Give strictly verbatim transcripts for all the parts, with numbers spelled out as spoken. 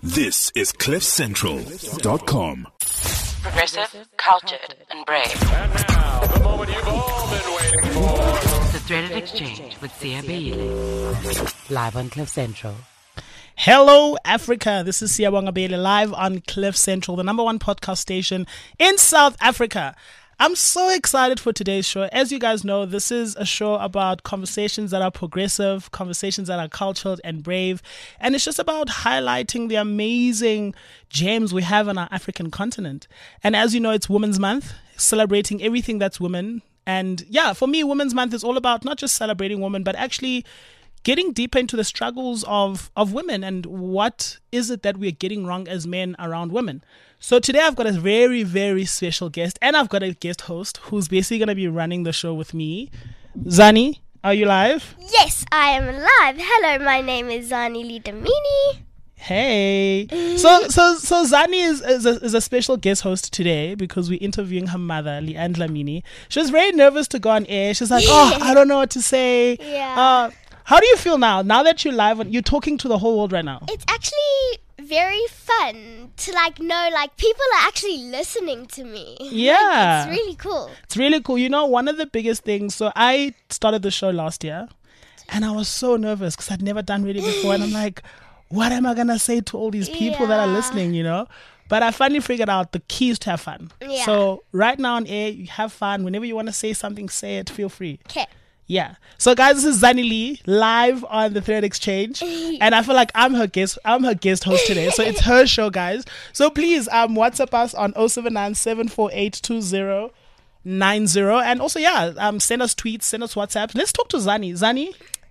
This is cliff central dot com. Progressive, cultured, and brave. And now, the moment you've all been waiting for. The Threaded Exchange with Sia Beile. Live on Cliff Central. Hello, Africa. This is Siyabonga Bailey live on Cliff Central, the number one podcast station in South Africa. I'm so excited for today's show. As you guys know, this is a show about conversations that are progressive, conversations that are cultured and brave. And it's just about highlighting the amazing gems we have on our African continent. And as you know, it's Women's Month, celebrating everything that's women. And yeah, for me, Women's Month is all about not just celebrating women, but actually getting deeper into the struggles of, of women and what is it that we're getting wrong as men around women. So today I've got a very, very special guest, and I've got a guest host who's basically going to be running the show with me. Zani, are you live? Yes, I am live. Hello, my name is Zani Lidamini. Hey. So so so Zani is is a, is a special guest host today because we're interviewing her mother, Leanne Dlamini. She was very nervous to go on air. She's like, oh, I don't know what to say. Yeah. Uh, how do you feel now? Now that you're live, and you're talking to the whole world right now. It's actually very fun to like know like people are actually listening to me. Yeah. Like, it's really cool. It's really cool. You know, one of the biggest things, so I started the show last year and I was so nervous because I'd never done radio before. And I'm like, what am I going to say to all these people Yeah. that are listening, you know? But I finally figured out the key is to have fun. Yeah. So right now on air, you have fun. Whenever you want to say something, say it. Feel free. Okay. Yeah. So guys, this is Zani Lee live on the Thread Exchange, and I feel like I'm her guest. I'm her guest host today. So it's her show, guys. So please, um, WhatsApp us on oh seven nine, seven four eight, two oh nine oh, and also yeah, um, send us tweets, send us WhatsApp. Let's talk to Zani. Zani,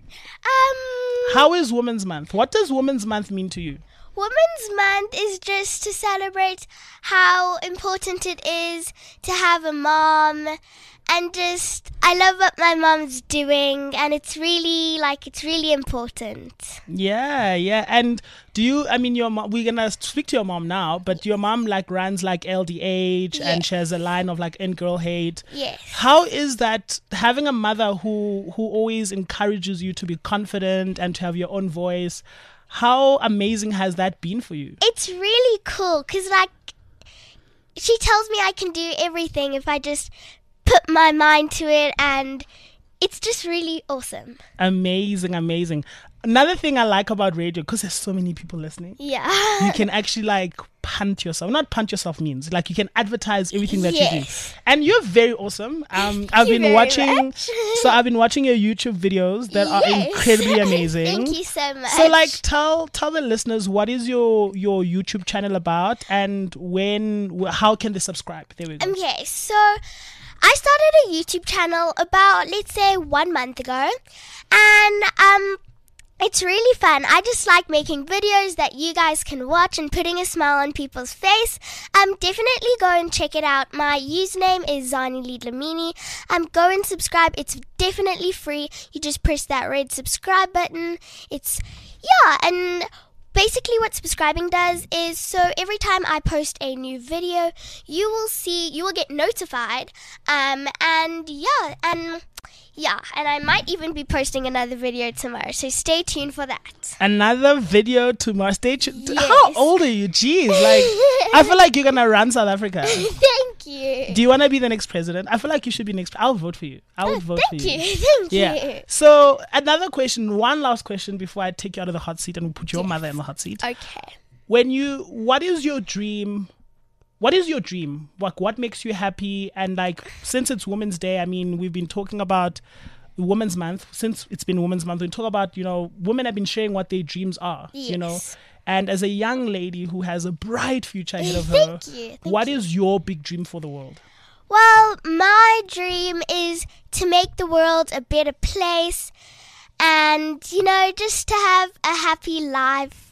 Um, how is Women's Month? What does Women's Month mean to you? Women's Month is just to celebrate how important it is to have a mom. And just, I love what my mom's doing, and it's really, like, it's really important. Yeah, yeah. And do you, I mean, your mom, we're going to speak to your mom now, but your mom, like, runs, like, L D H, and Yes. she has a line of, like, End Girl Hate. Yes. How is that, having a mother who, who always encourages you to be confident and to have your own voice, how amazing has that been for you? It's really cool, because, like, she tells me I can do everything if I just put my mind to it, and it's just really awesome. Amazing, amazing. Another thing I like about radio, because there's so many people listening, Yeah. you can actually like punt yourself. Not punt yourself means like you can advertise everything that you Yes. do. And you're very awesome. Um, I've you been very watching, much. so I've been watching your YouTube videos that are Yes. incredibly amazing. Thank you so much. So like tell tell the listeners what is your your YouTube channel about and when wh- how can they subscribe? There we go. Okay, so I started a YouTube channel about, let's say, one month ago, and um, it's really fun. I just like making videos that you guys can watch and putting a smile on people's face. Um, definitely go and check it out. My username is Zani Lidlamini. Um, go and subscribe. It's definitely free. You just press that red subscribe button. It's, yeah, and basically what subscribing does is, so every time I post a new video, you will see, you will get notified, um, and yeah, and yeah, and I might even be posting another video tomorrow, so stay tuned for that. Another video tomorrow. Stay tuned. Yes. How old are you? Jeez, like I feel like you're gonna run South Africa. Thank you. Do you want to be the next president? I feel like you should be next. I'll vote for you. I would vote Thank for you. you. Thank Yeah. you. So another question, one last question before I take you out of the hot seat and we put your mother in the hot seat. Okay. When you, what is your dream? What is your dream? Like, what makes you happy? And like, since it's Women's Day, I mean, we've been talking about Women's Month. Since it's been Women's Month, we talk about, you know, women have been sharing what their dreams are, you know. Yes. And as a young lady who has a bright future ahead of her, Thank you. Thank what is your big dream for the world? Well, my dream is to make the world a better place and, you know, just to have a happy life.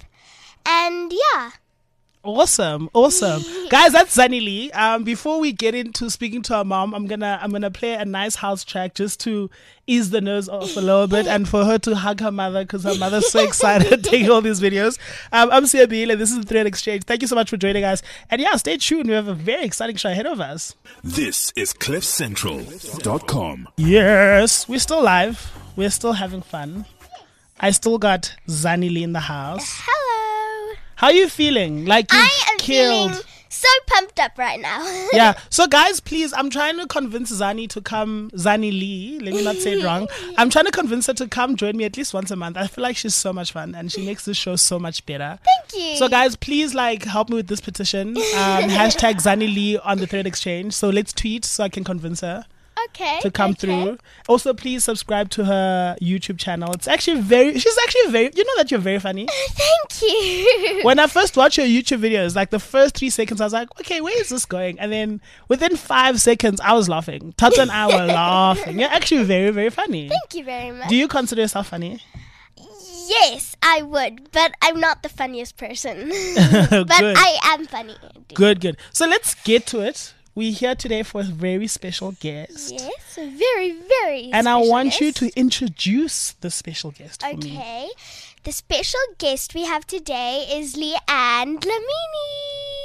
And yeah. Awesome, awesome, guys. That's Zani Lee. Um, before we get into speaking to her mom, I'm gonna I'm gonna play a nice house track just to ease the nerves off a little bit and for her to hug her mother because her mother's so excited taking all these videos. Um, I'm Sia Beile. This is the Thread Exchange. Thank you so much for joining us. And yeah, stay tuned. We have a very exciting show ahead of us. This is cliff central dot com. Yes, we're still live. We're still having fun. I still got Zani Lee in the house. Hello. How are you feeling? Like you I am killed. feeling so pumped up right now. Yeah. So guys, please, I'm trying to convince Zani to come. Zani Lee. Let me not say it wrong. I'm trying to convince her to come join me at least once a month. I feel like she's so much fun and she makes this show so much better. Thank you. So guys, please like help me with this petition. Um, hashtag Zani Lee on the Thread Exchange. So let's tweet so I can convince her okay. to come okay. through. Also, please subscribe to her YouTube channel. It's actually very, she's actually very, you know that you're very funny. Thank you. When I first watched your YouTube videos, like the first three seconds, I was like, okay, where is this going? And then within five seconds, I was laughing. Tata and I were laughing. You're actually very, very funny. Thank you very much. Do you consider yourself funny? Yes, I would, but I'm not the funniest person. But Good. I am funny. Good, good. So let's get to it. We're here today for a very special guest. Yes, a very, very And I special want you guest. to introduce the special guest for me. Okay. The special guest we have today is Leanne Dlamini.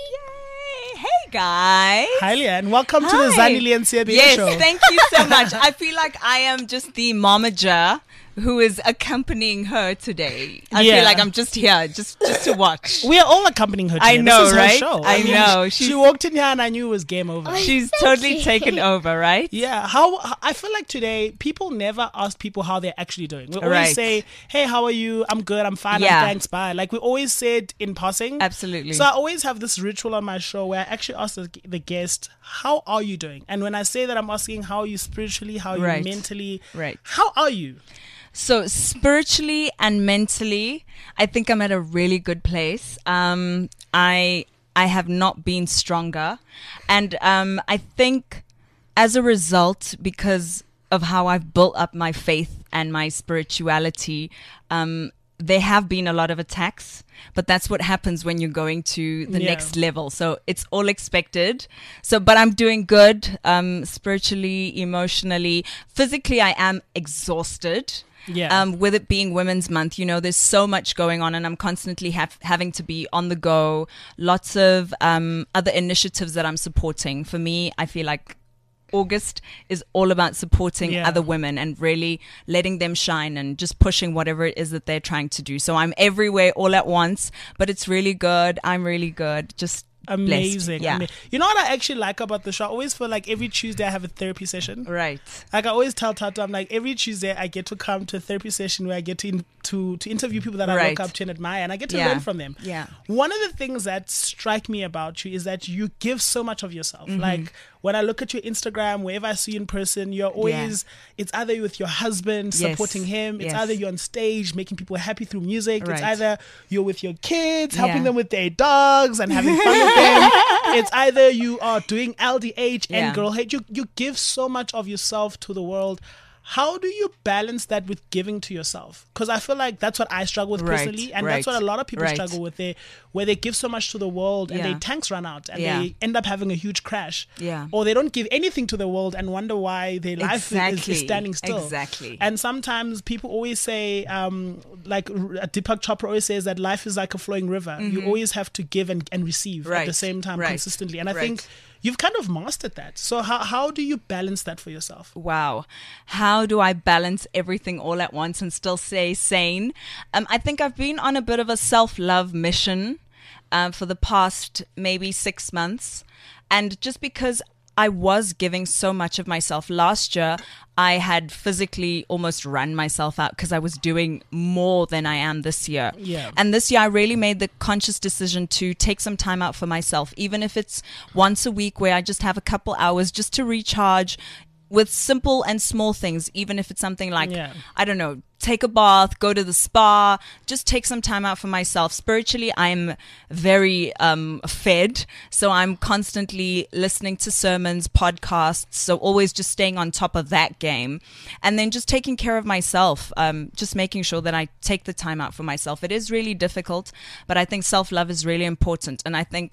Hey guys. Hi, Leanne. Welcome to the Hi. Zani Lee and Siabi Yes, show. thank you so much. I feel like I am just the momager who is accompanying her today. I Yeah. feel like I'm just here just just to watch. We are all accompanying her today. I know, this is right? Her show. I mean, know. She, She's- she walked in here and I knew it was game over. She's Thank totally you. taken over, right? Yeah, how I feel like today people never ask people how they're actually doing. We always Right. say, "Hey, how are you? I'm good. I'm fine. Yeah. I'm thanks. Bye." Like we always say it in passing. Absolutely. So I always have this ritual on my show where I actually ask the, the guest, "How are you doing?" And when I say that, I'm asking how are you spiritually, how are you Right. mentally, Right. How are you? So spiritually and mentally, I think I'm at a really good place. Um, I I have not been stronger, and um, I think as a result, because of how I've built up my faith and my spirituality, um, there have been a lot of attacks. But that's what happens when you're going to the Yeah. next level. So it's all expected. So, but I'm doing good, um, spiritually, emotionally, physically. I am exhausted. Yeah. Um, with it being Women's Month, you know, there's so much going on, and I'm constantly have, having to be on the go. Lots of um, other initiatives that I'm supporting. For me, I feel like August is all about supporting Yeah. other women and really letting them shine and just pushing whatever it is that they're trying to do. So I'm everywhere all at once, but it's really good. I'm really good. Just Amazing. blessed. Yeah. Ama- You know what I actually like about the show? I always feel like every Tuesday I have a therapy session. Right. Like I always tell Tata, I'm like every Tuesday I get to come to a therapy session where I get to in, to, to interview people that I Right. look up to and admire, and I get to Yeah. learn from them. Yeah. One of the things that strike me about you is that you give so much of yourself. Mm-hmm. Like when I look at your Instagram, wherever I see you in person, you're always it's either you're with your husband Yes. supporting him, it's Yes. either you're on stage making people happy through music, it's Right. either you're with your kids helping Yeah. them with their dogs and having fun with them. It's either you are doing L D H and Yeah. girl hate. You you give so much of yourself to the world. How do you balance that with giving to yourself? Because I feel like that's what I struggle with Right, personally, and that's right, what a lot of people right. struggle with. They where they give so much to the world and Yeah. their tanks run out and Yeah. they end up having a huge crash. Yeah. Or they don't give anything to the world and wonder why their life is, is Exactly, standing still. exactly. And sometimes people always say, um, like R- Deepak Chopra always says that life is like a flowing river. You always have to give and, and receive at the Mm-hmm. Right, same time right, consistently. And I right. think you've kind of mastered that. So how how do you balance that for yourself? Wow. How do I balance everything all at once and still stay sane? Um, I think I've been on a bit of a self-love mission um, for the past maybe six months. And just because I was giving so much of myself last year, I had physically almost run myself out because I was doing more than I am this year. Yeah. And this year I really made the conscious decision to take some time out for myself, even if it's once a week where I just have a couple hours just to recharge with simple and small things, even if it's something like, Yeah. I don't know, take a bath, go to the spa, just take some time out for myself. Spiritually, I'm very um, fed. So I'm constantly listening to sermons, podcasts. So always just staying on top of that game. And then just taking care of myself, um, just making sure that I take the time out for myself. It is really difficult, but I think self-love is really important. And I think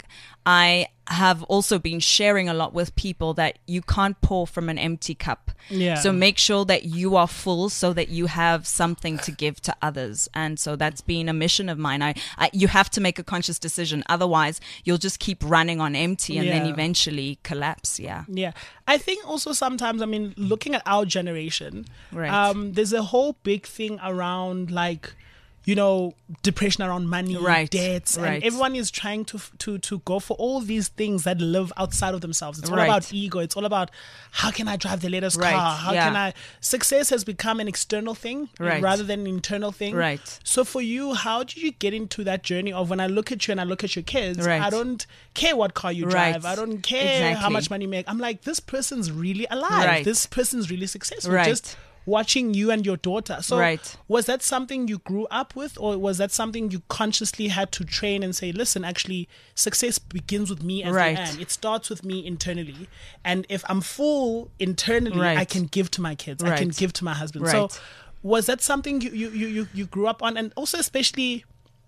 I have also been sharing a lot with people that you can't pour from an empty cup. Yeah. So make sure that you are full so that you have something to give to others. And so that's been a mission of mine. I, I you have to make a conscious decision. Otherwise, you'll just keep running on empty and then Yeah. eventually collapse. Yeah. Yeah. I think also sometimes, I mean, looking at our generation, Right. um, there's a whole big thing around like, you know, depression around money, Right, debts, right. and everyone is trying to to to go for all these things that live outside of themselves. It's all Right. about ego. It's all about how can I drive the latest Right, car? How yeah. can I? Success has become an external thing Right. rather than an internal thing. Right. So for you, how did you get into that journey of when I look at you and I look at your kids, Right. I don't care what car you Right. drive. I don't care how Exactly. much money you make. I'm like, this person's really alive. Right. This person's really successful. Right. Just watching you and your daughter. So Right. was that something you grew up with, or was that something you consciously had to train and say, listen, actually, success begins with me as Right. I am. It starts with me internally. And if I'm full internally, Right. I can give to my kids. I can Right. give to my husband. So Right. was that something you, you, you, you, you grew up on? And also especially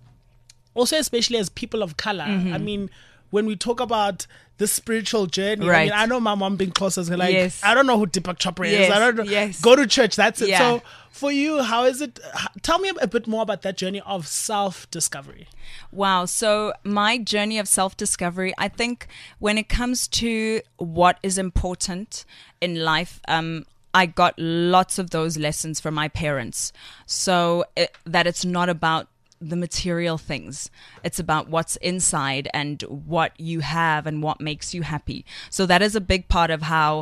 also especially as people of color. Mm-hmm. I mean, when we talk about the spiritual journey, I mean, Right. I know my mom being close is like, Yes. I don't know who Deepak Chopra is. Yes, I don't know. yes. Go to church. That's it. Yeah. So for you, how is it? h- Tell me a bit more about that journey of self-discovery. Wow. So my journey of self-discovery, I think when it comes to what is important in life, um, I got lots of those lessons from my parents. So it, that it's not about the material things. It's about what's inside and what you have and what makes you happy. So that is a big part of how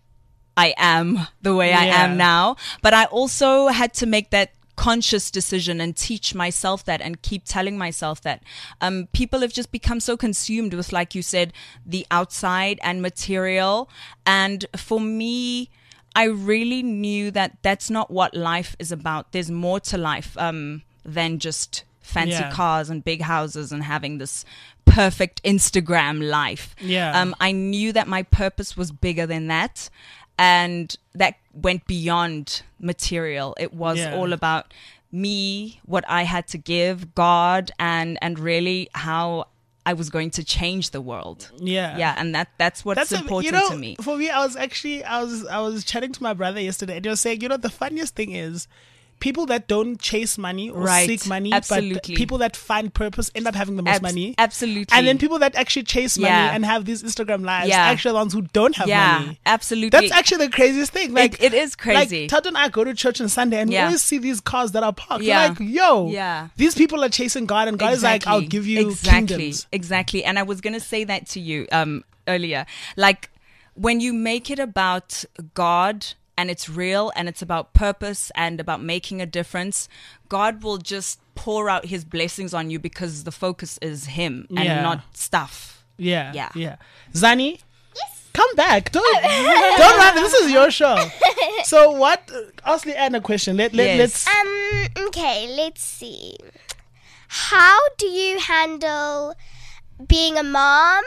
I am the way I Yeah. am now. But I also had to make that conscious decision and teach myself that and keep telling myself that um, people have just become so consumed with, like you said, the outside and material. And for me, I really knew that that's not what life is about. There's more to life um, than just fancy Yeah. cars and big houses and having this perfect Instagram life. Yeah. Um, I knew that my purpose was bigger than that. And that went beyond material. It was Yeah. all about me, what I had to give, God, and and really how I was going to change the world. Yeah. Yeah, and that that's what's That's a- important you know, to me. For me, I was actually I was I was chatting to my brother yesterday, and he was saying, you know, the funniest thing is people that don't chase money or Right. seek money, Absolutely. but people that find purpose end up having the most Abs- money. absolutely. And then people that actually chase money Yeah. and have these Instagram lives, Yeah. actually the ones who don't have Yeah, money. absolutely. That's actually the craziest thing. Like it is crazy. Like Todd and I go to church on Sunday, and we Yeah. always see these cars that are parked. Yeah. We're like, yo, Yeah. these people are chasing God, and God is like, I'll give you exactly, kingdoms. Exactly. And I was going to say that to you um, earlier. Like when you make it about God and it's real and it's about purpose and about making a difference, God will just pour out his blessings on you because the focus is him and Yeah. not stuff. Yeah, Yeah. yeah. Zani, come back. Don't don't run. This is your show. So what? Ask Leanne a question. Let let Yes. let's. Um. Okay. Let's see. How do you handle being a mom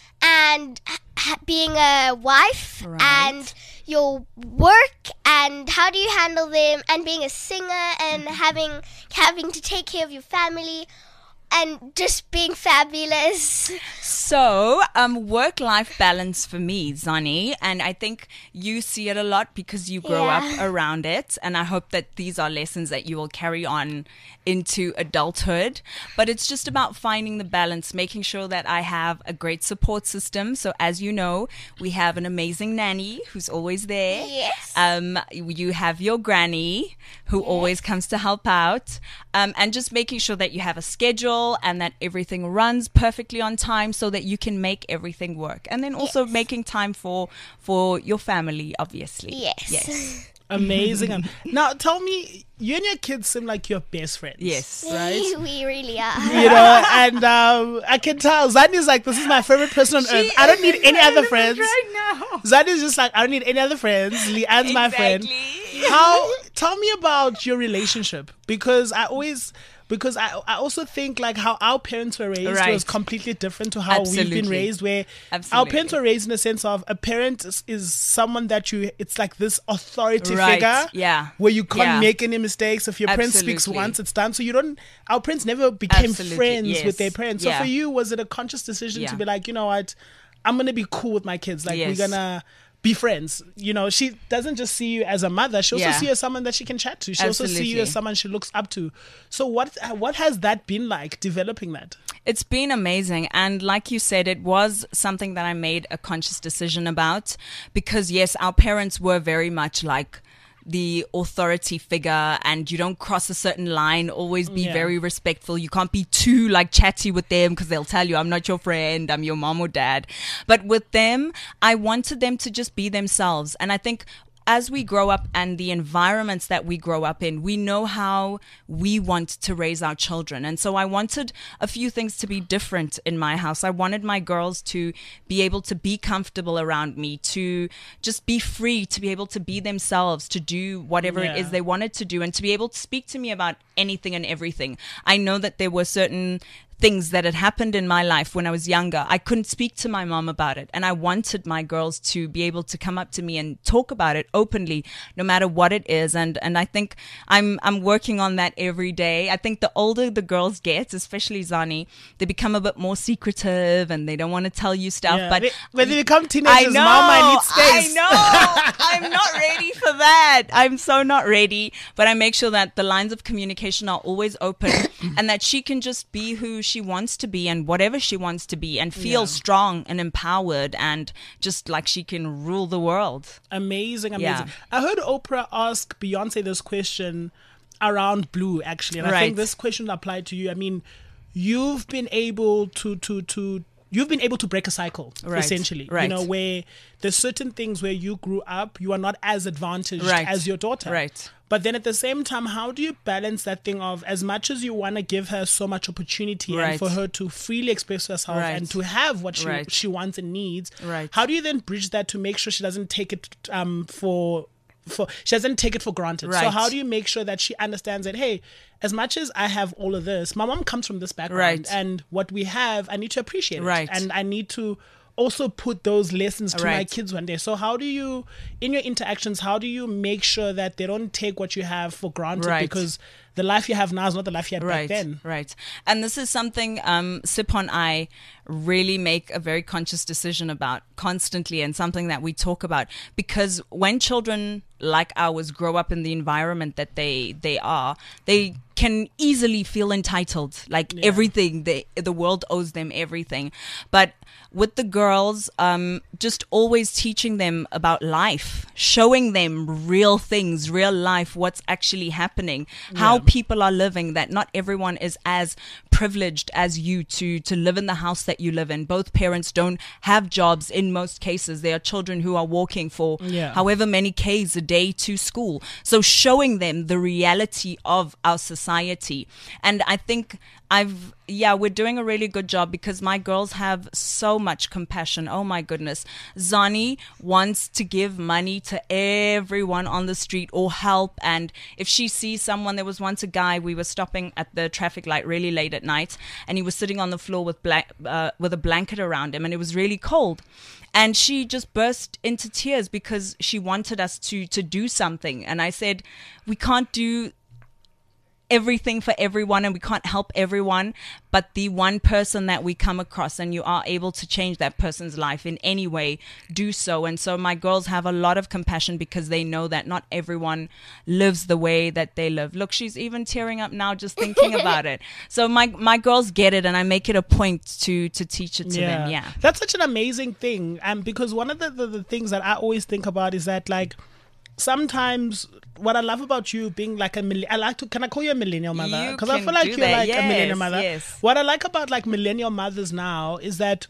and h- being a wife Right. and your work, and how do you handle them, and being a singer and having having to take care of your family and just being fabulous? So, um, work-life balance for me, Zani, and I think you see it a lot because you grow Yeah. up around it, and I hope that these are lessons that you will carry on into adulthood. But it's just about finding the balance, making sure that I have a great support system. So, as you know, we have an amazing nanny who's always there. Yes. Um, you have your granny who always comes to help out, um, and just making sure that you have a schedule and that everything runs perfectly on time so that you can make everything work. And then also Yes. making time for for your family, obviously. Yes. Yes. Amazing. Um, now tell me, you and your kids seem like you're best friends. Yes. Right. We really are. You know, and um, I can tell Zani's like, this is my favorite person on earth. I don't need any other friends. now. Zani's just like, I don't need any other friends. Leanne's my friend. Exactly. How? Tell me about your relationship, because I always. Because I, I also think like how our parents were raised Right. was completely different to how we've Absolutely. been raised, where our Absolutely. parents were raised in a sense of a parent is, is someone that you, it's like this authority Right. figure, Yeah. where you can't Yeah. make any mistakes. If your parent speaks Absolutely. once, it's done. So you don't, our parents never became Absolutely. friends Yes. with their parents. So Yeah. for you, was it a conscious decision Yeah. to be like, you know what, I'm going to be cool with my kids. Like Yes. we're going to be friends. You know, she doesn't just see you as a mother. She also Yeah. see you as someone that she can chat to. She also see you Absolutely. as someone she looks up to. So what what has that been like, developing that? It's been amazing. And like you said, it was something that I made a conscious decision about because, yes, our parents were very much like the authority figure, and you don't cross a certain line. Always be Yeah. very respectful. You can't be too like chatty with them, because they'll tell you, I'm not your friend, I'm your mom or dad. But with them, I wanted them to just be themselves. And I think as we grow up and the environments that we grow up in, we know how we want to raise our children. And so I wanted a few things to be different in my house. I wanted my girls to be able to be comfortable around me, to just be free, to be able to be themselves, to do whatever Yeah. it is they wanted to do, and to be able to speak to me about anything and everything. I know that there were certain things that had happened in my life when I was younger. I couldn't speak to my mom about it. And I wanted my girls to be able to come up to me and talk about it openly, no matter what it is. And and I think I'm I'm working on that every day. I think the older the girls get, especially Zani, they become a bit more secretive and they don't want to tell you stuff. Yeah. But They- when they become I teenagers, know, mom, I need space. I know. I'm not ready for that. I'm so not ready. But I make sure that the lines of communication are always open and that she can just be who she wants to be and whatever she wants to be, and feel Yeah. strong and empowered, and just like she can rule the world. Amazing, amazing. Yeah. I heard Oprah ask Beyonce this question around Blue, actually, and I Right. think this question applied to you. I mean, you've been able to to to you've been able to break a cycle, Right, essentially. You right. know, where there's certain things where you grew up, you are not as advantaged Right, as your daughter. right. But then at the same time, how do you balance that thing of, as much as you want to give her so much opportunity and Right. for her to freely express herself Right. and to have what she Right. she wants and needs, Right. how do you then bridge that to make sure she doesn't take it um for for she doesn't take it for granted? So Right. how do you make sure that she understands that, hey, as much as I have all of this, my mom comes from this background, Right. and what we have, I need to appreciate it, Right. and I need to also put those lessons to my Right. kids one day. So how do you, in your interactions, how do you make sure that they don't take what you have for granted? Right. Because the life you have now is not the life you had Right, back then. right. And this is something um, Sip and I really make a very conscious decision about constantly, and something that we talk about, because when children like ours grow up in the environment that they they are, they can easily feel entitled, like Yeah. everything, they, the world owes them everything. But with the girls, um, just always teaching them about life, showing them real things, real life, what's actually happening, how Yeah. people are living, that not everyone is as privileged as you to to live in the house that you live in. Both parents don't have jobs in most cases. There are children who are walking for Yeah. however many Ks a day to school. So showing them the reality of our society. And I think I've, yeah, we're doing a really good job, because my girls have so much compassion. Oh my goodness. Zani wants to give money to everyone on the street or help. And if she sees someone, there was once a guy, we were stopping at the traffic light really late at night, and he was sitting on the floor with bla- uh, with a blanket around him, and it was really cold. And she just burst into tears because she wanted us to to do something. And I said, we can't do everything for everyone, and we can't help everyone, but the one person that we come across and you are able to change that person's life in any way, do so. And so my girls have a lot of compassion, because they know that not everyone lives the way that they live. Look, she's even tearing up now just thinking about it. So my my girls get it, and I make it a point to to teach it to them. Yeah. That's such an amazing thing. Um, because one of the, the, the things that I always think about is that, like, sometimes what I love about you being like a millennial, I like to, can I call you a millennial mother? You Because I can feel like do you're that. like a millennial Yes, mother. yes. What I like about like millennial mothers now is that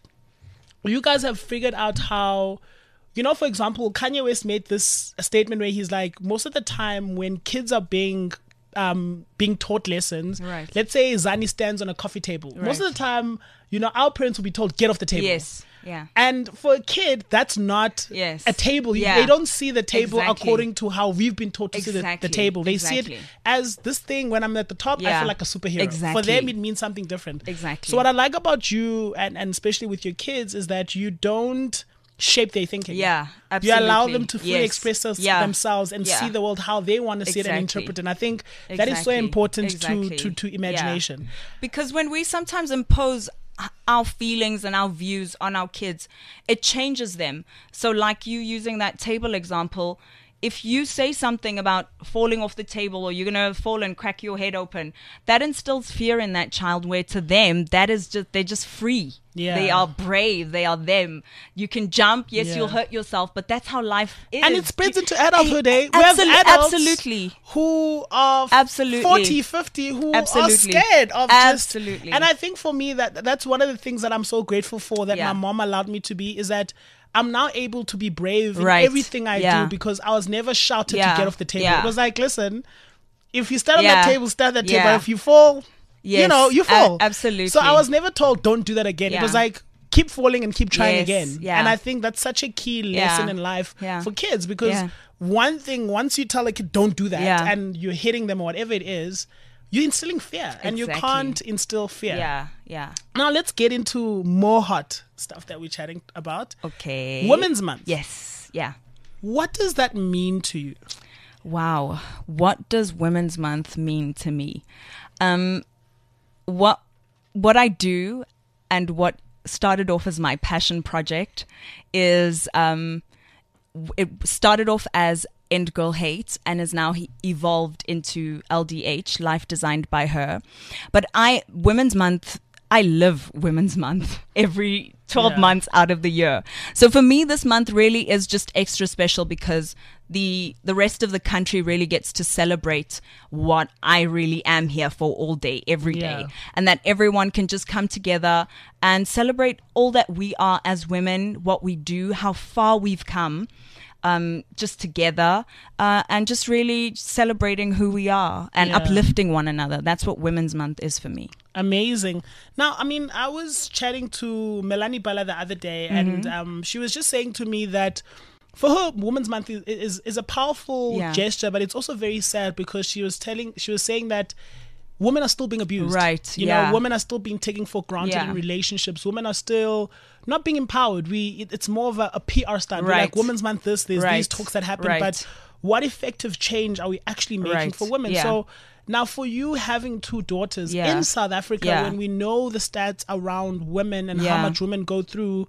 you guys have figured out how, you know, for example, Kanye West made this statement where he's like, most of the time when kids are being um being taught lessons, Right. let's say Zani stands on a coffee table, most of Right. the time, you know, our parents will be told, get off the table. Yes. Yeah. And for a kid, that's not Yes. a table. You- Yeah. They don't see the table Exactly. according to how we've been taught to see the, the Exactly. table. They see Exactly. it as this thing. When I'm at the top, I Yeah. feel like a superhero. For Exactly. them, it means something different. Exactly. So what I like about you, and, and especially with your kids, is that you don't shape their thinking. Yeah, You allow absolutely. them to fully Yes. express us, Yeah. themselves and Yeah. see the world how they want to see it and Exactly. interpret it. And I think that is so Exactly. important Exactly. to, to, to Yeah. imagination. Because when we sometimes impose h- our feelings and our views on our kids, it changes them. So like you using that table example, if you say something about falling off the table or you're going to fall and crack your head open, that instills fear in that child, where to them, that is just, they're just free. Yeah. They are brave. They are them. You can jump. Yes, Yeah. you'll hurt yourself, but that's how life is. And it spreads You- into adulthood, eh? We Absolute- have adults absolutely. who are f- Absolutely. forty, fifty, who Absolutely. are scared of Absolutely. just... And I think for me, that that's one of the things that I'm so grateful for, that Yeah. my mom allowed me to be, is that I'm now able to be brave in Right. everything I Yeah. do, because I was never shouted Yeah. to get off the table. Yeah. It was like, listen, if you stand on Yeah. that table, stand on that table. Yeah. But if you fall, you Yes. know, you A- fall. absolutely. So I was never told, don't do that again. It Yeah. was like, keep falling and keep trying Yes. again. Yeah. And I think that's such a key lesson Yeah. in life Yeah. for kids, because Yeah. one thing, once you tell a kid don't do that, Yeah. and you're hitting them or whatever it is, you're instilling fear, and you Exactly. can't instill fear. Yeah, yeah. Now let's get into more hot stuff that we're chatting about. Okay. Women's Month. Yes. Yeah. What does that mean to you? Wow. What does Women's Month mean to me? Um, what what I do, and what started off as my passion project, is um, w- it started off as End Girl Hate and is now he evolved into L D H, Life Designed by Her. But I Women's Month, I live Women's Month every twelve Yeah. months out of the year. So for me, this month really is just extra special, because the the rest of the country really gets to celebrate what I really am here for all day, every day. Yeah. And that everyone can just come together and celebrate all that we are as women, what we do, how far we've come. Um, just together, uh, and just really celebrating who we are and Yeah. uplifting one another. That's what Women's Month is for me. Amazing. Now, I mean, I was chatting to Melanie Bala the other day, and Mm-hmm. um, she was just saying to me that for her, Women's Month is is, is a powerful Yeah. gesture, but it's also very sad, because she was telling, she was saying that women are still being abused. Right, You yeah. know, women are still being taken for granted Yeah. in relationships. Women are still not being empowered. We it, it's more of a, a P R stunt. We're Right. like, Women's Month, this, there's these Right. talks that happen, Right. but what effective change are we actually making Right. for women? Yeah. So now, for you having two daughters Yeah. in South Africa, Yeah. when we know the stats around women and how Yeah. much women go through,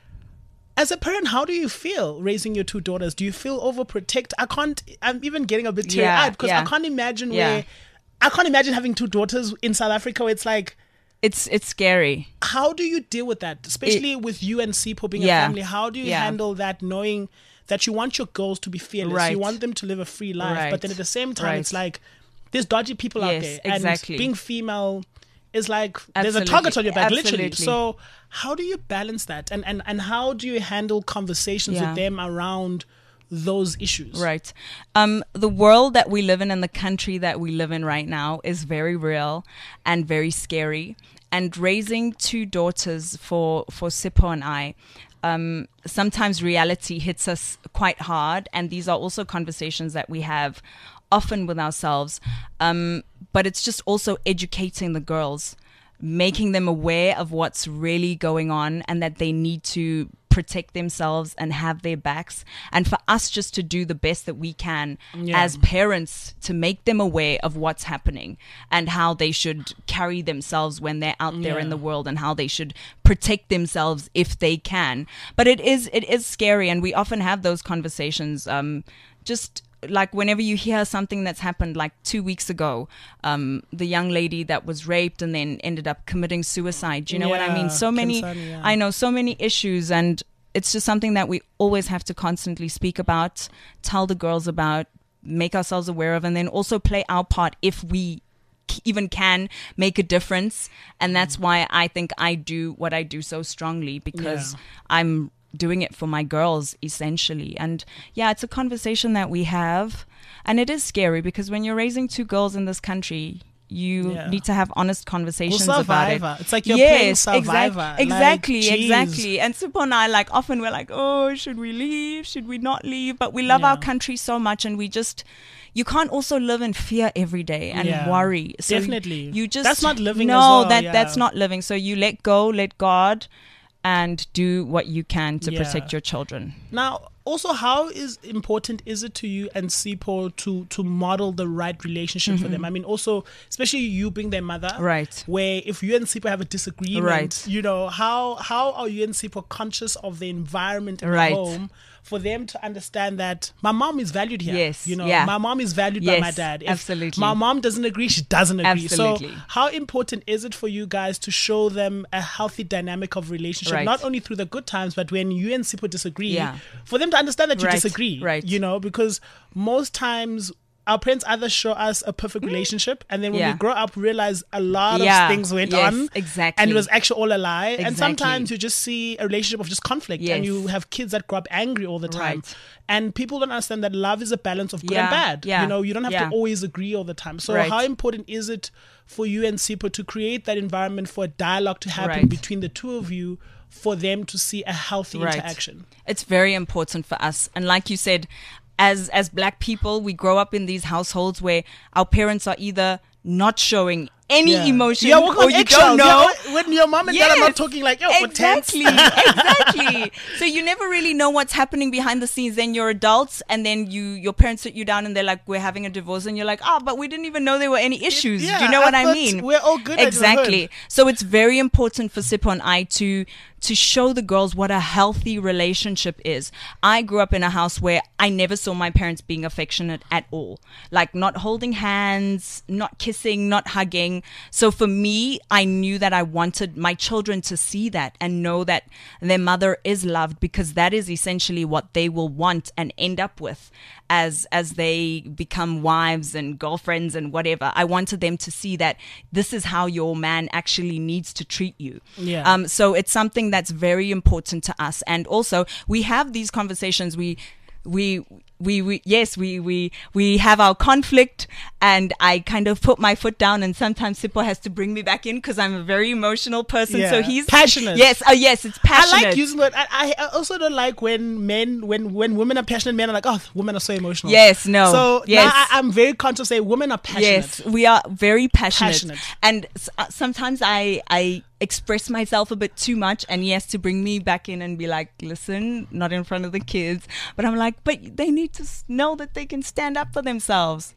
as a parent, how do you feel raising your two daughters? Do you feel overprotect? I can't. I'm even getting a bit teary eyed Yeah, because I yeah. can't imagine Yeah. where. I can't imagine having two daughters in South Africa where it's like, It's it's scary. how do you deal with that? Especially with you and Sipho being Yeah. a family. How do you Yeah. handle that, knowing that you want your girls to be fearless? Right. You want them to live a free life. But Right. then at the same time, Right. it's like, there's dodgy people out Yes, there. exactly. And being female is like, there's a Absolutely. target on your back, literally. Absolutely. So how do you balance that? And, and, and how do you handle conversations Yeah. with them around those issues? Right. Um, the world that we live in and the country that we live in right now is very real and very scary. And raising two daughters for, for Sipho and I, um, sometimes reality hits us quite hard. And these are also conversations that we have often with ourselves. Um, but it's just also educating the girls, making them aware of what's really going on and that they need to protect themselves and have their backs, and for us just to do the best that we can Yeah. as parents to make them aware of what's happening and how they should carry themselves when they're out there Yeah. in the world, and how they should protect themselves if they can. But it is it is scary, and we often have those conversations um just like whenever you hear something that's happened, like two weeks ago, um, the young lady that was raped and then ended up committing suicide. Do you know what I Yeah, mean? So many, Kansani, yeah. I know so many issues, and it's just something that we always have to constantly speak about, tell the girls about, make ourselves aware of, and then also play our part if we c- even can make a difference. And that's Mm. why I think I do what I do so strongly, because Yeah. I'm doing it for my girls essentially. And yeah, it's a conversation that we have, and it is scary because when you're raising two girls in this country, you Yeah. need to have honest conversations Well, about it. Survivor. It's like you're playing yes, Survivor. exact- Like, exactly, jeez. exactly. And Sipho and I, like, often we're like, oh, should we leave? Should we not leave? But we love Yeah. our country so much, and we just, you can't also live in fear every day and Yeah. worry. So Definitely. You just That's not living No, as well, that yeah. that's not living. So you let go, let God, and do what you can to Yeah. protect your children. Now, also, how is important is it to you and Sipho to to model the right relationship for them? I mean, also, especially you being their mother, Right. Where if you and Sipho have a disagreement, Right. you know, how how are you and Sipho conscious of the environment in Right. the home, for them to understand that my mom is valued here. Yes, You know, yeah. my mom is valued Yes, by my dad. If absolutely. my mom doesn't agree, she doesn't agree. Absolutely. So how important is it for you guys to show them a healthy dynamic of relationship, Right. not only through the good times, but when you and Sipho disagree, Yeah. for them to understand that you Right, disagree. right. You know, because most times our parents either show us a perfect relationship, and then when Yeah. we grow up, realize a lot Yeah, of things went yes, on, exactly. and it was actually all a lie. And Exactly. sometimes you just see a relationship of just conflict, and Yes. you have kids that grow up angry all the time. Right. And people don't understand that love is a balance of good Yeah, and bad. yeah, You know, you don't have yeah. to always agree all the time. So Right. how important is it for you and Sipho to create that environment for a dialogue to happen Right. between the two of you, for them to see a healthy Right. interaction? It's very important for us. And like you said, as as black people, we grow up in these households where our parents are either not showing any Yeah. emotion, Yeah, walk or on you eggshells. don't know. Yeah, when your mom and dad are not talking like, yo, we're tense. exactly, exactly. So you never really know what's happening behind the scenes. Then you're adults, and then you your parents sit you down, and they're like, "We're having a divorce," and you're like, "Oh, but we didn't even know there were any issues." Yeah, Do you know I what I thought mean? we're all good at the exactly. hood. So it's very important for Sipho and I to to show the girls what a healthy relationship is. I grew up in a house where I never saw my parents being affectionate at all, like not holding hands, not kissing, not hugging. So for me, I knew that I wanted my children to see that and know that their mother is loved, because that is essentially what they will want and end up with as as they become wives and girlfriends and whatever. I wanted them to see that this is how your man actually needs to treat you. Yeah. Um, so it's something that's very important to us. And also, we have these conversations. We we we, we yes we we we have our conflict, and I kind of put my foot down, and sometimes Sipho has to bring me back in because I'm a very emotional person. Yeah. So he's Passionate. Yes, oh yes, it's passionate. I like using that. I, I also don't like when men, when when women are passionate, men are like, oh, women are so emotional. Yes, no. So Yes. now I, I'm very conscious to say women are passionate. Yes, we are very passionate, Passionate. and s- uh, sometimes I I express myself a bit too much, and he has to bring me back in and be like, "Listen, not in front of the kids." But I'm like, "But they need to s- know that they can stand up for themselves."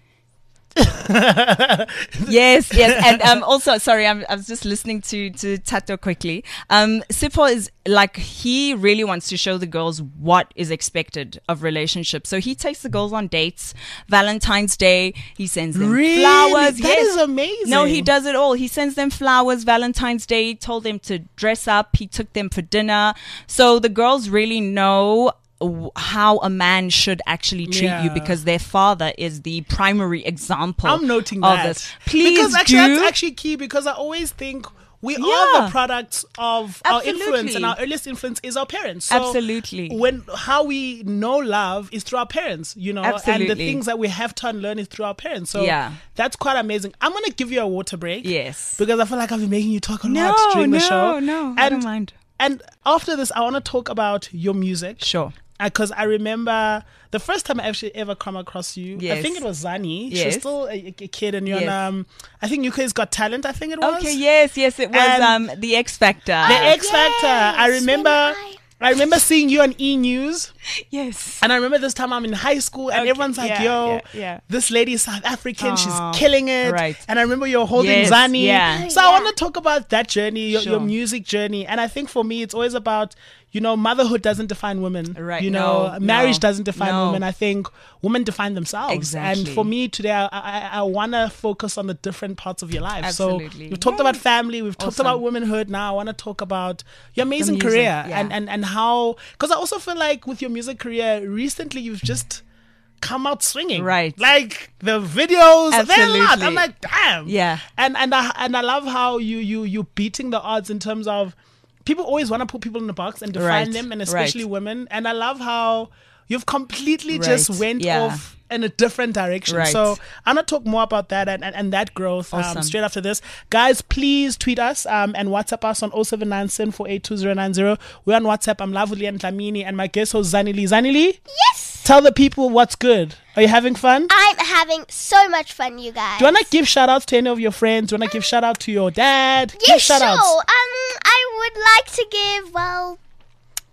yes, yes, and um, also, sorry, I'm, I was just listening to to Tato quickly. Um, Sipho is like, he really wants to show the girls what is expected of relationships. So he takes the girls on dates. Valentine's Day, he sends them Really? flowers. That yes. is amazing. No, he does it all. He sends them flowers. Valentine's Day, told them to dress up. He took them for dinner. So the girls really know w- how a man should actually treat Yeah. you, because their father is the primary example. I'm noting of that. this. Please because actually do. that's actually key, because I always think we are Yeah. the products of our influence, Absolutely. and our earliest influence is our parents. So Absolutely. When how we know love is through our parents, you know, and the Absolutely. things that we have to unlearn is through our parents. So Yeah. that's quite amazing. I'm gonna give you a water break. Yes. Because I feel like I've been making you talk a No, lot during the no, show. no, I and, don't mind. And after this, I want to talk about your music. Sure. Because I remember the first time I actually ever come across you, I Yes. think it was Zani. She was Yes. still a, a kid, and you're Yes. on, um, I think U K's Got Talent, I think it was. Okay, yes, yes, it was And um the X Factor. The X Factor. I Yes, remember, when I- I remember seeing you on E! News. yes. And I remember this time I'm in high school, and Okay, everyone's like, yeah, yo, yeah, yeah. this lady is South African. Aw, She's killing it. right. And I remember you're holding Yes, Zani. yeah. So I Yeah. want to talk about that journey, your, your Sure. music journey. And I think for me, it's always about, you know, motherhood doesn't define women. Right, You know, no, marriage no, doesn't define no. women. I think women define themselves. Exactly. And for me today, I, I, I want to focus on the different parts of your life. Absolutely. So we've talked about family. We've talked Awesome. about womanhood. Now I want to talk about your amazing music, career yeah. and, and, and how, because I also feel like with your music career, recently you've just come out swinging. Right. Like the videos, they're a lot. Absolutely. I'm like, damn. Yeah. And and I and I love how you you you beating the odds in terms of people always want to put people in the box and define Right. them, and especially Right. women. And I love how you've completely just Right. went Yeah. off in a different direction. Right. So I'm gonna talk more about that and, and, and that growth um, Awesome. straight after this. Guys, please tweet us um, and WhatsApp us on oh seven nine seven four eight two zero nine zero. We're on WhatsApp. I'm Love with Leanne Tlamini, and my guest host Zanili. Zanili, Yes. tell the people what's good. Are you having fun? I'm having so much fun, you guys. Do you want to give shout outs to any of your friends? Do you want to give shout out to your dad? Yes, give shout sure. outs. Um, I would like to give, well,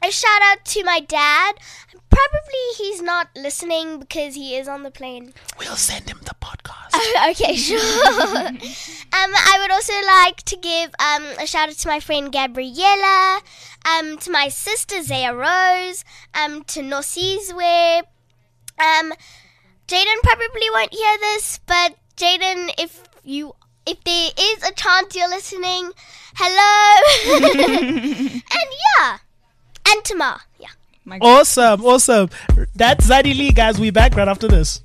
a shout out to my dad. Probably he's not listening because he is on the plane. We'll send him the podcast. Okay, sure. um, I would also like to give um, a shout out to my friend Gabriella, um, to my sister Zaya Rose, um, to Nosizwe. Um, Jaden probably won't hear this, but Jaden, if you, if there is a chance you're listening, hello. And yeah, and to Ma, yeah. My Awesome, awesome. That's Zadie Lee, guys. We're back right after this.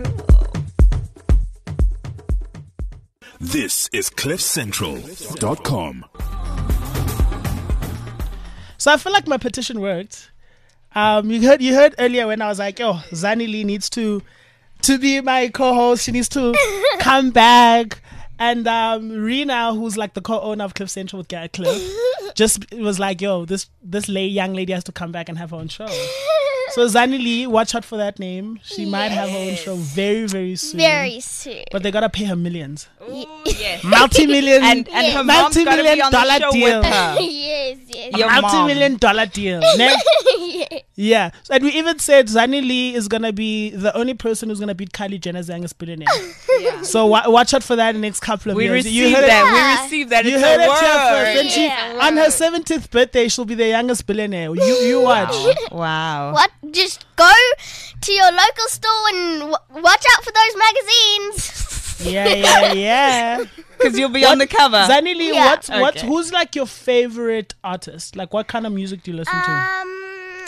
This is cliff central dot com. So I feel like my petition worked. Um, you heard, you heard earlier when I was like, "Yo, Zani Lee needs to, to be my co-host. She needs to come back." And um, Rena, who's like the co-owner of Cliff Central with Garrett Cliff, just was like, "Yo, this this lay, young lady has to come back and have her own show." So Zani Lee, watch out for that name. She might have her own show very, very soon. Very soon. But they gotta pay her millions, Ooh, yes. multi-million, And, and her mom's got to be on the multi-million show deal. with her. Yes, yes. Your mom. Multi-million dollar deal. Ne? Yeah. So, and we even said Zani Lee is gonna be the only person who's gonna beat Kylie Jenner's youngest billionaire. Yeah. So wa- watch out for that in the next couple of We years. received heard it- that. Yeah. We received that. You It's heard a it word. here first. And she, Yeah. on her seventieth birthday, she'll be the youngest billionaire. You, you watch. Wow. What? Just go to your local store and w- watch out for those magazines. Yeah, yeah, yeah. Because you'll be on the cover. Zani Lee, Yeah. what's, what's, Okay. who's like your favorite artist? Like, what kind of music do you listen to? Um.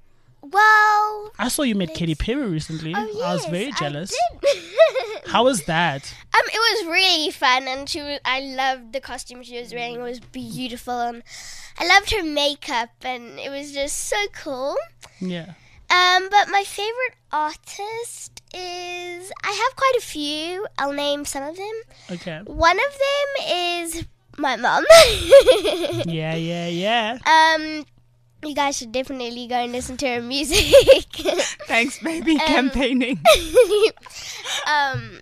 Well. I saw you met Katy Perry recently. Oh, I was yes, very jealous. did. How was that? Um, it was really fun, and she was, I loved the costume she was wearing. It was beautiful, and I loved her makeup, and it was just so cool. Yeah. Um, but my favorite artist is, I have quite a few. I'll name some of them. Okay. One of them is my mum. Yeah, yeah, yeah. um, you guys should definitely go and listen to her music. Thanks, baby. Campaigning. um,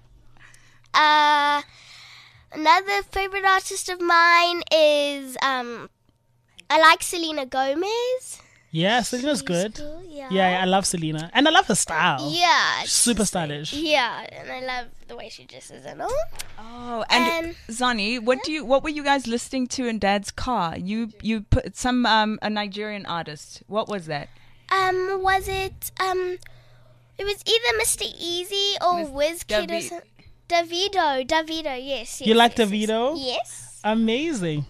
uh, another favorite artist of mine is um, I like Selena Gomez. Yeah, Selena's good. Cool, yeah. Yeah, I love Selena. And I love her style. Yeah. it's Super just like- stylish. yeah, and I love the way she dresses and all. Oh, and And- Zani, what do you? What were you guys listening to in Dad's car? You you put some um a Nigerian artist. What was that? Um, was it um, it was either Mister Easy or Mis- Wizkid or Davi- something. Davido, Davido, yes, yes. You like yes, Davido? Yes. Amazing.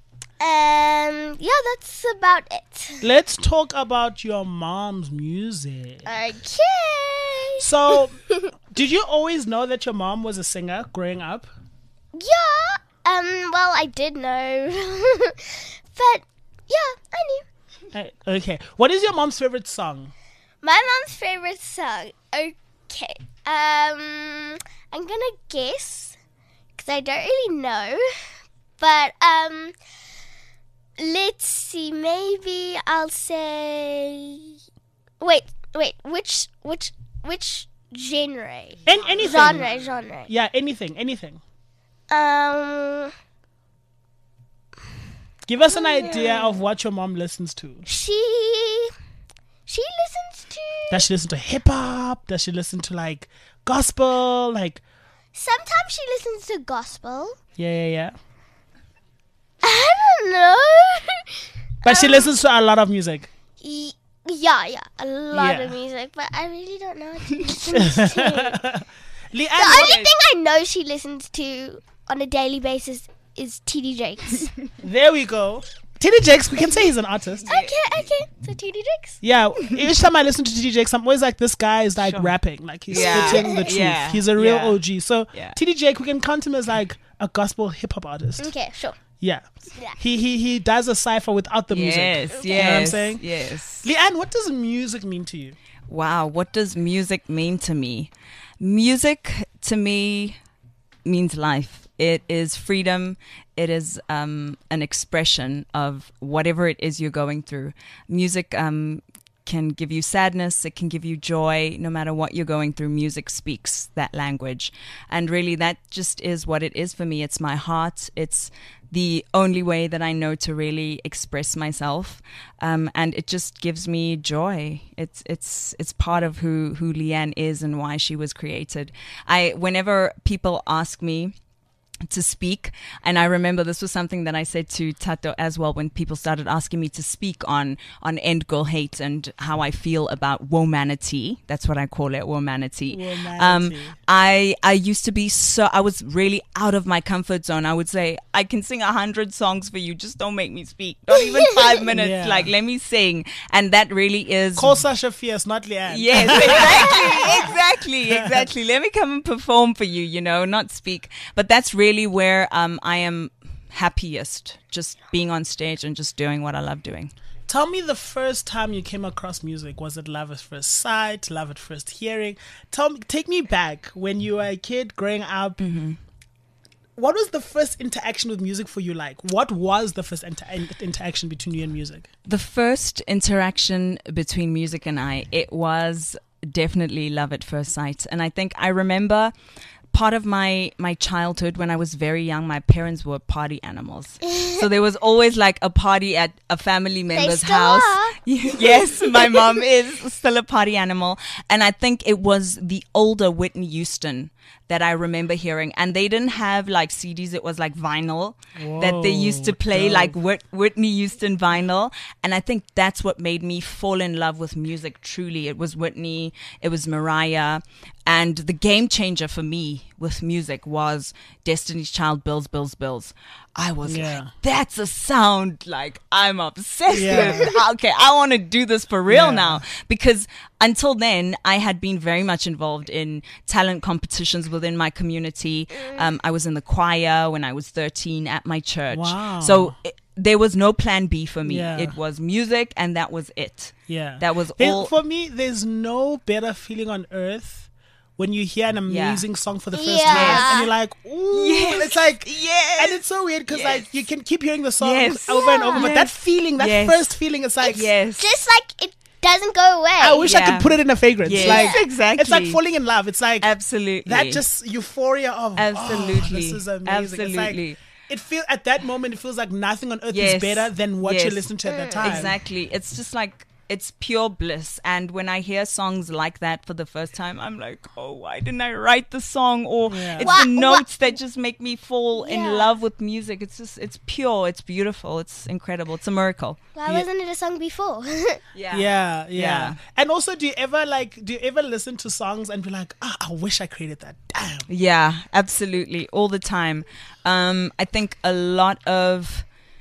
Um, yeah, that's about it. Let's talk about your mom's music. Okay. So, did you always know that your mom was a singer growing up? Yeah. Um. Well, I did know, but yeah, I knew. Uh, Okay. What is your mom's favorite song? My mom's favorite song. Okay. Um, I'm gonna guess because I don't really know, but um, let's see. Maybe I'll say. Wait, wait. Which, which, which genre? An- anything. Genre, genre. Yeah, anything, anything. Um, Give us an idea of what your mom listens to. she, she listens to. Does she listen to hip hop? Does she listen to like gospel? Like, Sometimes she listens to gospel. yeah, yeah, yeah. I don't know. But she Um, listens to a lot of music. Y- Yeah, yeah, a lot Yeah. of music, but I really don't know what she listens to. Leanne, The what- only thing I know she listens to on a daily basis is T D Jakes. there we go. T D Jakes, we can say he's an artist. Okay, okay, so T D Jakes. Yeah, each time I listen to T D Jakes, I'm always like, this guy is like Sure. rapping, like he's Yeah. spitting the truth. Yeah. He's a real Yeah. O G. So Yeah. T D Jake, we can count him as like a gospel hip hop artist. Okay, sure. Yeah, Yeah. he he he does a cipher without the music. Yes, yes, You know what I'm saying? yes. Leanne, what does music mean to you? Wow, what does music mean to me? Music to me means life. It is freedom. It is um, an expression of whatever it is you're going through. Music um, can give you sadness. It can give you joy. No matter what you're going through, music speaks that language. And really, that just is what it is for me. It's my heart. It's the only way that I know to really express myself, um, and it just gives me joy. It's it's it's part of who who Leanne is and why she was created. I whenever people ask me to speak, and I remember this was something that I said to Tato as well when people started asking me to speak on on End Girl Hate and how I feel about womanity. That's what I call it, womanity. Womanity. Um, I I used to be so I was really out of my comfort zone. I would say, I can sing a hundred songs for you, just don't make me speak. Not even five minutes. Yeah. Like, let me sing. And that really is Call Sasha Fierce, not Leanne. Yes, exactly, exactly, exactly. Let me come and perform for you, you know, not speak. But that's really where um, I am happiest, just being on stage and just doing what I love doing. Tell me the first time you came across music. Was it love at first sight, love at first hearing? Tell me, take me back when you were a kid growing up. Mm-hmm. What was the first interaction with music for you like? What was the first inter- interaction between you and music? The first interaction between music and I, it was definitely love at first sight. And I think I remember part of my my childhood when I was very young, my parents were party animals. So there was always like a party at a family member's still house. are. Yes, my mom is still a party animal. And I think it was the older Whitney Houston that I remember hearing. And they didn't have like C Ds, it was like vinyl that they used to play, dope. like Whit- Whitney Houston vinyl. And I think that's what made me fall in love with music truly. It was Whitney, it was Mariah. And the game changer for me with music was Destiny's Child, Bills, Bills, Bills. I was Yeah. like, that's a sound like I'm obsessed Yeah. with. Okay, I want to do this for real Yeah. now. Because until then, I had been very much involved in talent competitions within my community. Um, I was in the choir when I was thirteen at my church. Wow. So it, there was no plan B for me. Yeah. It was music and that was it. Yeah. That was There- all. For me, there's no better feeling on earth when you hear an amazing song for the first Yeah. time and you're like, ooh, Yes. it's like, Yes. and it's so weird because Yes. like you can keep hearing the song Yes. over and over, but Yes. that feeling, that Yes. first feeling, it's like, Yes. Just like it doesn't go away. I wish I Yeah. could put it in a fragrance. Yes, Like, exactly. it's like falling in love. It's like Absolutely. that just euphoria of, Absolutely. oh, this is amazing. It's Absolutely. like, it feel at that moment, it feels like nothing on earth Yes. is better than what Yes. you listen to at that time. Exactly. It's just like, it's pure bliss. And when I hear songs like that for the first time, I'm like, oh, why didn't I write the song? Or Yeah. it's Wha- the notes that just make me fall Yeah. in love with music. It's just, it's pure. It's beautiful. It's incredible. It's a miracle. Why wasn't it a song before? Yeah. Yeah, yeah, Yeah. And also, do you ever like, do you ever listen to songs and be like, ah, I wish I created that. Damn. Yeah, absolutely. All the time. Um, I think a lot of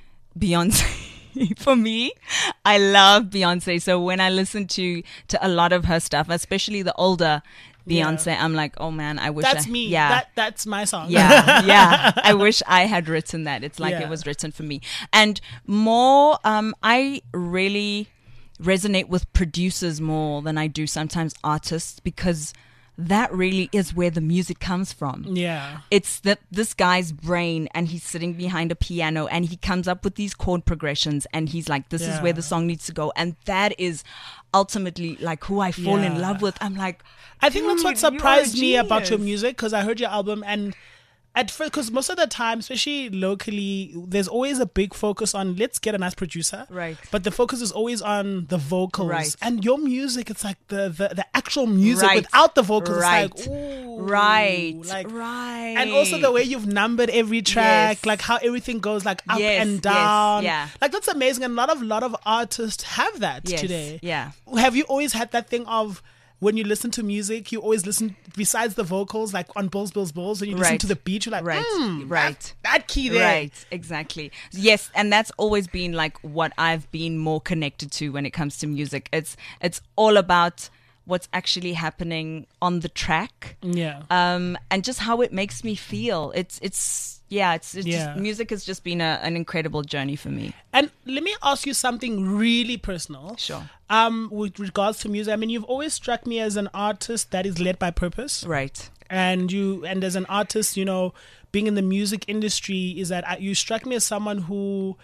Beyonce. For me, I love Beyonce. So when I listen to to a lot of her stuff, especially the older Beyonce, Yeah. I'm like, oh man, I wish That's I, me. Yeah. That that's my song. yeah, yeah. I wish I had written that. It's like Yeah. it was written for me. And more, um, I really resonate with producers more than I do sometimes artists, because that really is where the music comes from. Yeah. It's that this guy's brain, and he's sitting behind a piano and he comes up with these chord progressions and he's like, this is Yeah. where the song needs to go. And that is ultimately like who I fall in Yeah. love with. I'm like, I think that's what dude, you are a surprised me about your genius. music, because I heard your album and at first, because most of the time, especially locally, there's always a big focus on let's get a nice producer, Right. But the focus is always on the vocals, Right. and your music, it's like the the, the actual music Right. without the vocals. Right. It's like, ooh, Right. like, Right. and also the way you've numbered every track, Yes. like how everything goes like up Yes, and yes, down. yeah. Like that's amazing, and a lot of lot of artists have that Yes, today. yeah. Have you always had that thing of when you listen to music, you always listen besides the vocals, like on Bills, Bills, Bills, when you listen Right. to the beat, you're like, Right. mm, Right. that, that key there. Right, exactly. Yes, and that's always been like what I've been more connected to when it comes to music. It's it's all about what's actually happening on the track. Yeah. Um and just how it makes me feel. It's it's yeah, it's, it's Yeah. just music has just been a, an incredible journey for me. And let me ask you something really personal. Sure. Um, with regards to music, I mean, you've always struck me as an artist that is led by purpose. Right. And you, and as an artist, you know, being in the music industry, is that I- you struck me as someone who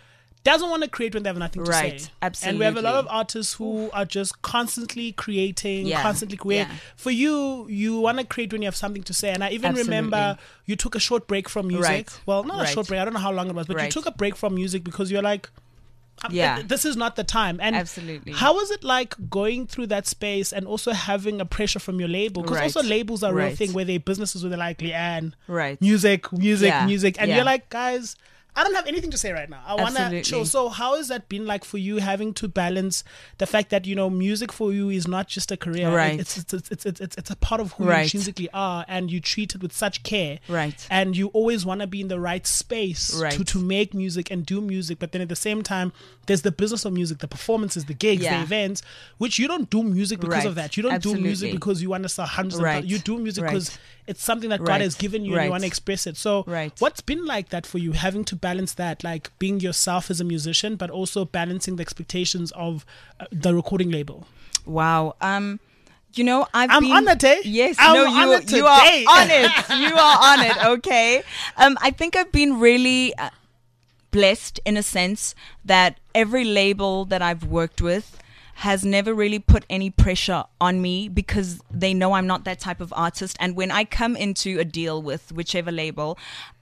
doesn't want to create when they have nothing to Right, say. absolutely. And we have a lot of artists who are just constantly creating, Yeah, constantly creating. yeah. For you, you want to create when you have something to say. And I even Absolutely. remember you took a short break from music. Right, Well, not a right. short break. I don't know how long it was, but you Right. took a break from music because you're like, um, Yeah. th- this is not the time. And Absolutely. how was it like going through that space and also having a pressure from your label? Because Right. also labels are a real Right. thing where they're businesses where they're like, Leanne, Right. music, music, Yeah. music. And Yeah. you're like, guys, I don't have anything to say right now. I want to Absolutely. chill. So how has that been like for you, having to balance the fact that, you know, music for you is not just a career. Right. It's, it's, it's, it's, it's, it's, it's a part of who Right. you intrinsically are, and you treat it with such care. Right. And you always want to be in the right space Right. to, to make music and do music. But then at the same time, there's the business of music, the performances, the gigs, Yeah. the events, which you don't do music because of Right. that. You don't do music Absolutely. because you want to sell hundreds of Right. thousands. You do music Right. because it's something that God Right. has given you and you Right. want to express it. So Right. what's been like that for you, having to balance that, like being yourself as a musician, but also balancing the expectations of uh, the recording label? Wow. Um, you know, I've I'm been on it, eh? Yes, I'm no, on you it you are today. on it. You are on it. Okay. Um, I think I've been really uh, blessed in a sense that every label that I've worked with has never really put any pressure on me because they know I'm not that type of artist. And when I come into a deal with whichever label,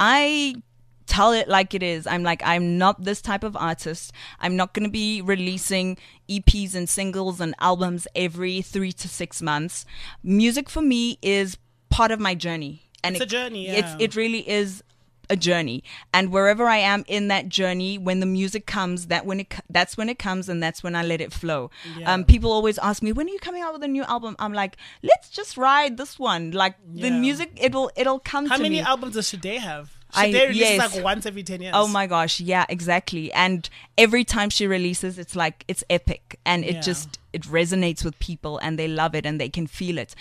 I tell it like it is. I'm like, I'm not this type of artist. I'm not going to be releasing E Ps and singles and albums every three to six months. Music for me is part of my journey. And It's it, a journey, It's, yeah. it really is a journey, and wherever I am in that journey, when the music comes, that when it co- that's when it comes, and that's when I let it flow. Yeah. Um, people always ask me, when are you coming out with a new album? I'm like, let's just ride this one. Like the Yeah. music, it'll it'll come How to many me. albums does Shade have? I- Shade releases yes. like once every ten years. Oh my gosh, yeah, exactly. And every time she releases, it's like it's epic, and it Yeah. just it resonates with people, and they love it, and they can feel it.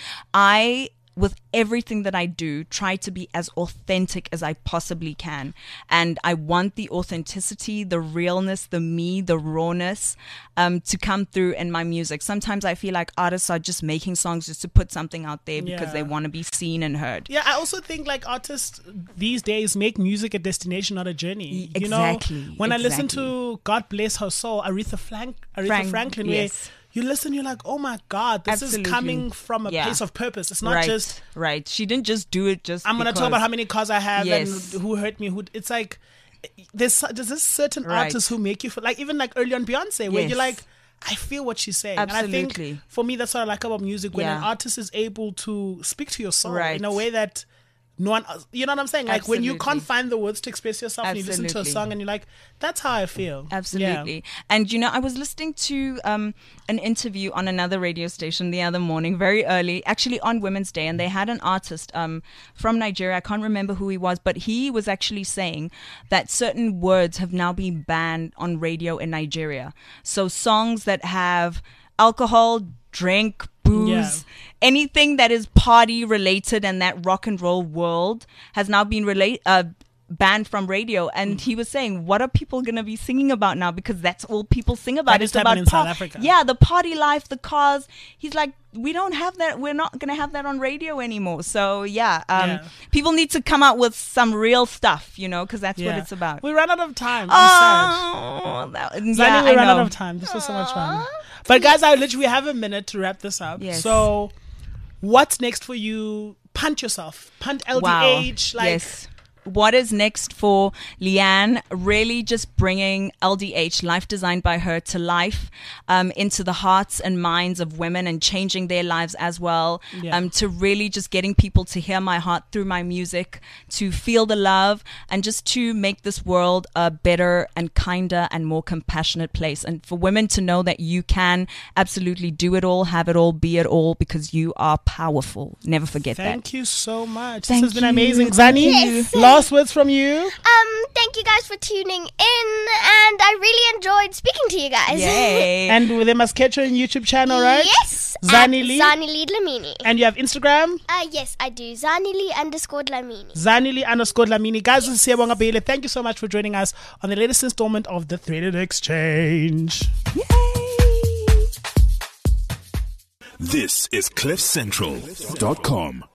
I, with everything that I do, try to be as authentic as I possibly can, and I want the authenticity, the realness, the me, the rawness, um, to come through in my music. Sometimes I feel like artists are just making songs just to put something out there because Yeah. they want to be seen and heard. Yeah, I also think like artists these days make music a destination, not a journey. Y- You know, exactly, when I listen exactly. to God Bless Her Soul, Aretha, Frank, Aretha Frank- Franklin, yes. where you listen, you're like, oh my God, this Absolutely. is coming from a Yeah. place of purpose. It's not right, just right. She didn't just do it just I'm gonna talk because- about how many cars I have Yes. and who hurt me. Who it's like there's there's this certain Right. artists who make you feel like, even like early on Beyonce, where Yes. you're like, I feel what she's saying. And I Absolutely. think for me that's what I like about music, when an Yeah. artist is able to speak to your soul Right. in a way that no one else, you know what I'm saying? Like when you Absolutely. can't find the words to express yourself and you listen to a Absolutely. song and you're like, that's how I feel. Absolutely. Yeah. And, you know, I was listening to um, an interview on another radio station the other morning, very early, actually on Women's Day, and they had an artist um, from Nigeria. I can't remember who he was, but he was actually saying that certain words have now been banned on radio in Nigeria. So songs that have alcohol, drink, booze, Yeah. anything that is party related and that rock and roll world has now been relate uh, banned from radio. And he was saying, what are people going to be singing about now? Because that's all people sing about. That It's is happening about in South Africa. Yeah, the party life, the cars. He's like, we don't have that. We're not going to have that on radio anymore. So yeah, um, Yeah. people need to come out with some real stuff, you know, because that's what Yeah. it's about. We ran out of time. I'm sad. Oh, that, Zanny, yeah, we I ran know. out of time. This was so much fun. But guys, I literally have a minute to wrap this up. Yes. So, what's next for you? Punt yourself. Punt L D H. Wow. Like, yes. What is next for Leanne? Really just bringing L D H, life designed by her, to life, um, into the hearts and minds of women and changing their lives as well. Yeah. Um, to really just getting people to hear my heart through my music, to feel the love, and just to make this world a better and kinder and more compassionate place. And for women to know that you can absolutely do it all, have it all, be it all, because you are powerful. Never forget that. thank you so much. Thank this has been you. amazing. Zanny, Yes. last words from you. Um, thank you guys for tuning in, and I really enjoyed speaking to you guys. Yay. And they must catch your YouTube channel, right? Yes. Zani at Lee? Zani Lee Dlamini. And you have Instagram, Uh, yes, I do. Zani Lee underscore Dlamini. Zanili underscore Lamini. Guys, this is Siyabonga Beyele. Thank you so much for joining us on the latest installment of The Threaded Exchange. This is cliff central dot com.